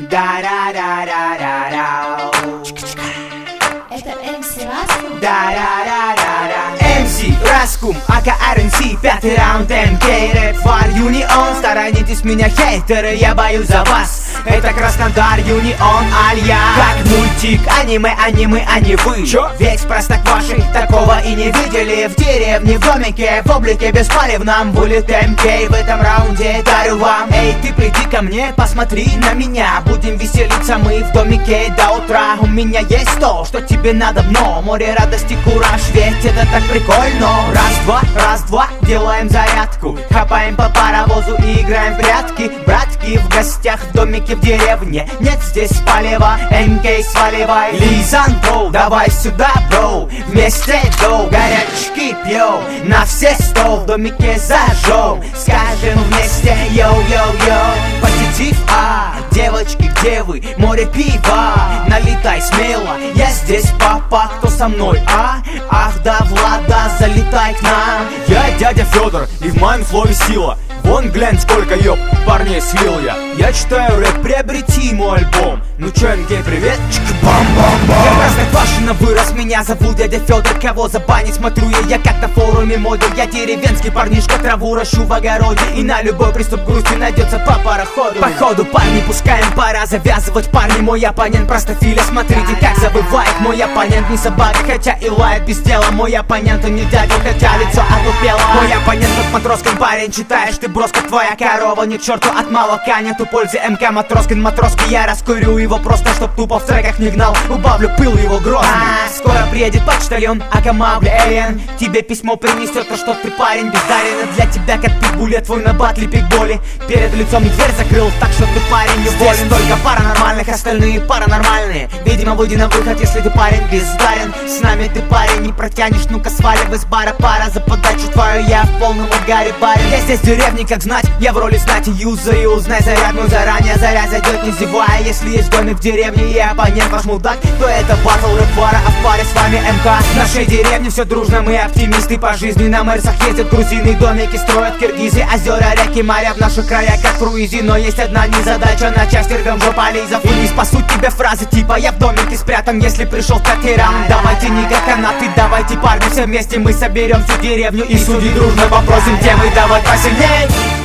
Да-да-да-да-да-да. Это MC Раскум? Да-да-да-да-да. MC Раскум, ака RNC, пятый раунд МК, рэп Фар Юнион. Сторонитесь меня, хейтеры, я боюсь за вас. Это Краснодар, Юнион, Алья. Как мультик, аниме, а не вы. Чё? Весь простокваши такого и не видели. В деревне, в домике, в облике беспалевном. Буллет МК в этом раунде дарю вам. Эй, ты приди ко мне, посмотри на меня. Будем веселиться мы в домике до утра. У меня есть то, что тебе надо, но море радости, кураж, ведь это так прикольно. Раз, два, делаем зарядку. Хапаем по паровозу и играем в прятки. Братки в гостях в домике в деревне. Нет здесь палева, МК сваливай. Лизан, бро, давай сюда, бро. Вместе доу, горячки пьем. На все 100 в домике зажжем. Скажем вместе йоу-йоу-йоу. Позитив, девочки, где вы? Море пива, налетай смело. Я здесь, папа, кто со мной, Ах да, Влада, залетай к нам. Я дядя Федор, и в моем флове сила. Вон глянь, сколько ёб парней слил я. Я читаю рэп, приобрети мой альбом. Ну чё, МК, привет? Чик-бам-бам-бам. Я Простоквашино вырос, меня зовут дядя Федор. Кого забанить, смотрю я как на форуме модуль. Я деревенский парнишка, траву ращу в огороде. И на любой приступ грусти найдется по пароходу. Походу, парни, пускаем, пора завязывать. Парни, мой оппонент простофиля. Смотрите, как забывает мой оппонент. Не собака, хотя и лает без дела. Мой оппонент, он не дядя, хотя лицо отлупело. Мой оппонент, как Матроскин парень, читаешь ты броска, твоя корова. Ни к черту от молока, нету пользы МК Матроскин. Матроски, я раскурю его просто, чтоб тупо в треках не гнал. Убавлю пыл его грозный. Скоро приедет почтальон, Акамабля Элен. Тебе письмо принесет, то что ты парень бездарен. Для тебя как питбуля, твой на батле пикболи. Перед лицом дверь закрыл, так что ты парень не волен. Здесь только паранормальных, остальные паранормальные. Видимо, выйди на выход, если ты парень бездарен. С нами ты парень не протянешь, ну-ка сваливай с бара. Пара за подачу твою, я в полном угаре парень. Я здесь в деревне, как знать, я в роли знати. Юзай и узнай зарядную заранее. Заря зайдет не зевая. Если есть домик в деревне и оппонент ваш мудак, то это батл рэп Фара, а в паре с вами МК. В нашей деревне все дружно, мы оптимисты по жизни. На Мерсах ездят грузины, домики строят киргизы. Озера, реки, моря в наших краях как круизи. Но есть одна незадача, на части рвем жополизов. И не спасут тебе фразы типа я в домике спрятан. Если пришел в пятый раунд, давайте не как канаты. Давайте, парни, все вместе мы соберем всю деревню и судьи дружно попросим темы давать посильней.